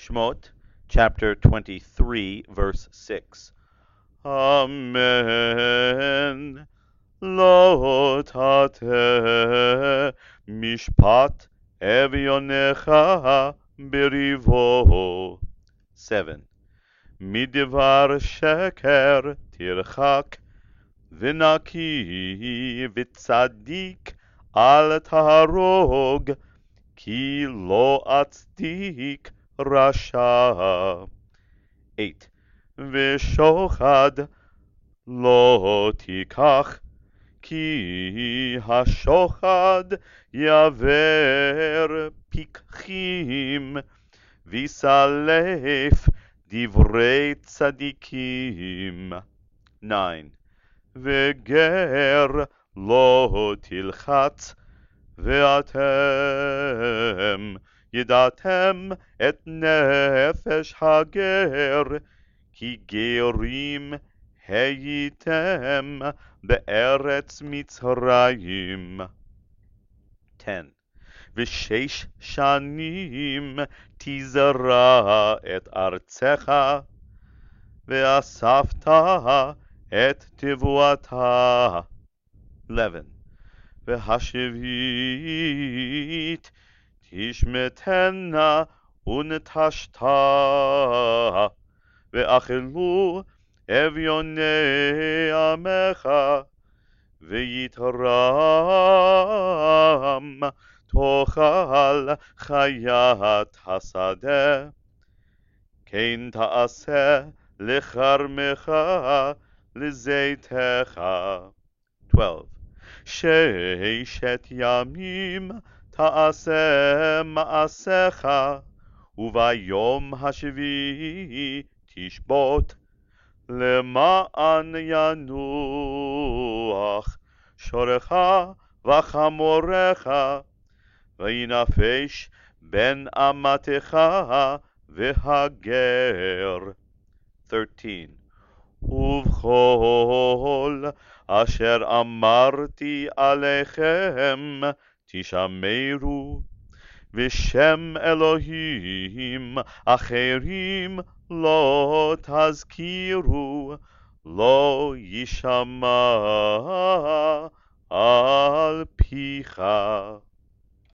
Shmot, chapter 23, verse 6. Amen. Lo tateh mishpat evyonecha berivo. 7. Midvar sheker tirchak v'naki v'tzadik al taharog ki lo atzdik rasha. 8. V'shochad lo tikach ki hashochad yaver pikchim v'salef divrei tzadikim. 9. V'ger lo tilchatz ואתם ידעתם את נפש הגר, כי גרים הייתם בארץ מצרים. 10. ושש שנים תזרע את ארצך, ואספת את תבואתה. 11. והשביעית תשמטנה ונטשתה, ואכלו אביוני עמך, ויתרם תאכל חיית השדה, כן תעשה לכרמך לזיתך. 12. ששת ימים תעשה מעשיך, וביום השביעי תשבות, למען ינוח שורך וחמורך, וינפש בן אמתך והגר. 13. ובכל אשר אמרתי עליכם תשמרו, ושם אלוהים אחרים לא תזכירו, לא יישמע על פיך.